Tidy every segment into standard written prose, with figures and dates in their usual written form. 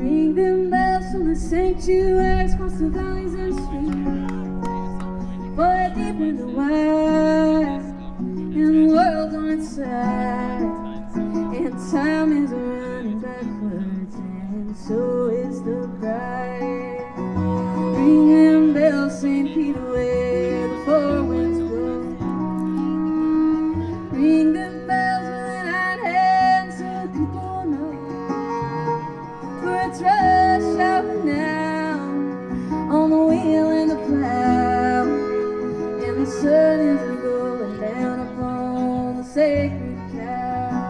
Ring them bells from the sanctuaries across the valleys and streams. For deep in the wild, and the world's on its side, and time is running backwards, and so is the bride. Ring them bells, St. Peter, where the four winds blow. Ring them bells with an iron hand so people know. For it's rush hour now, on the wheel and the plow, and the sun is going down upon the sacred cow.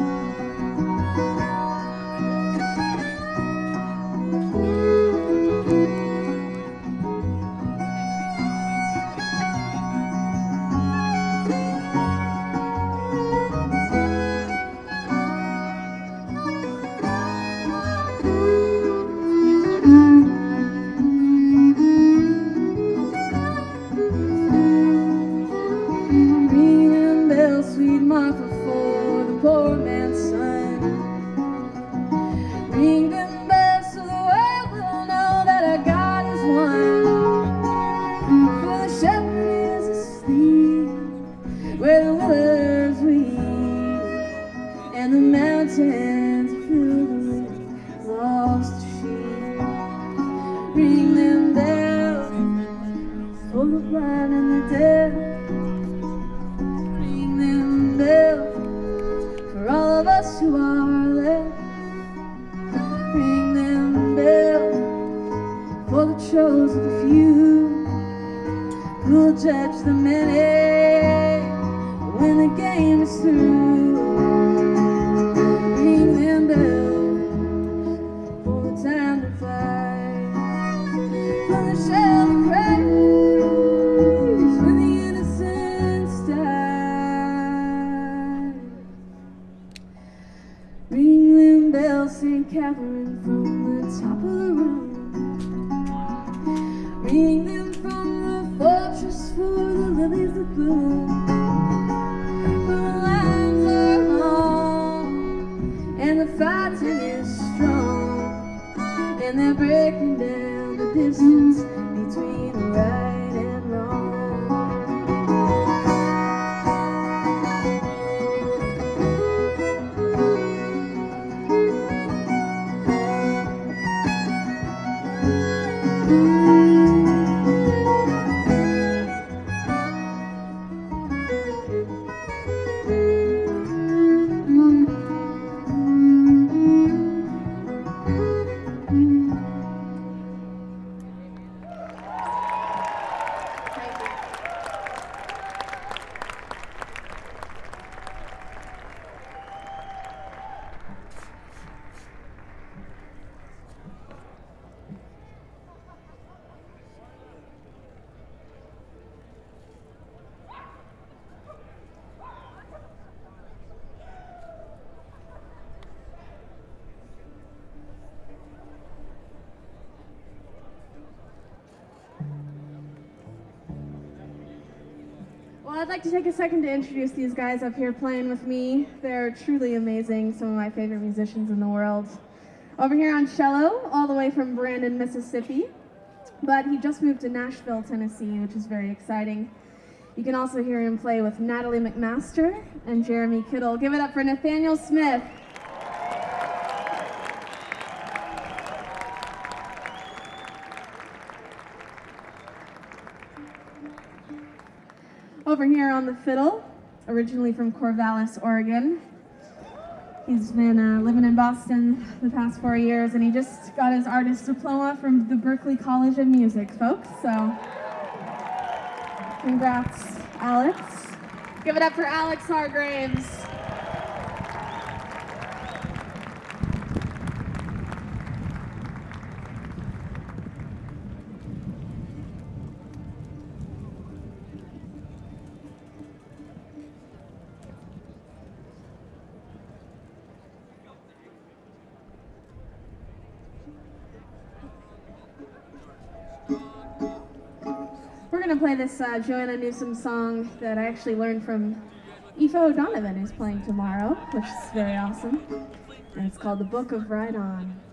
Sweet Martha for the poor man's son. Ring them bells so the world will know that our God is one. For the shepherd is asleep where the willows weep, and the mountains are filled with lost sheep. Ring them bells for the blind and the deaf. For all of us who are left, ring them bells for the chosen few who'll judge the many when the game is through. Ring them bells for the time to fight, for the shouting cries when the innocents die. Ring them bells, St. Catherine, from the top of the room. Ring them from the fortress for the lilies that bloom. For the lines are long, and the fighting is strong, and they're breaking down the distance between right and wrong. Well, I'd like to take a second to introduce these guys up here playing with me. They're truly amazing, some of my favorite musicians in the world. Over here on cello, all the way from Brandon, Mississippi, but he just moved to Nashville, Tennessee, which is very exciting. You can also hear him play with Natalie McMaster and Jeremy Kittle. Give it up for Nathaniel Smith. Over here on the fiddle, originally from Corvallis, Oregon. He's been living in Boston the past 4 years, and he just got his artist diploma from the Berklee College of Music, folks. So, congrats, Alex. Give it up for Alex Hargraves. We're going to play this Joanna Newsom song that I actually learned from Aoife O'Donovan, who's playing tomorrow, which is very awesome. And it's called The Book of Ride On.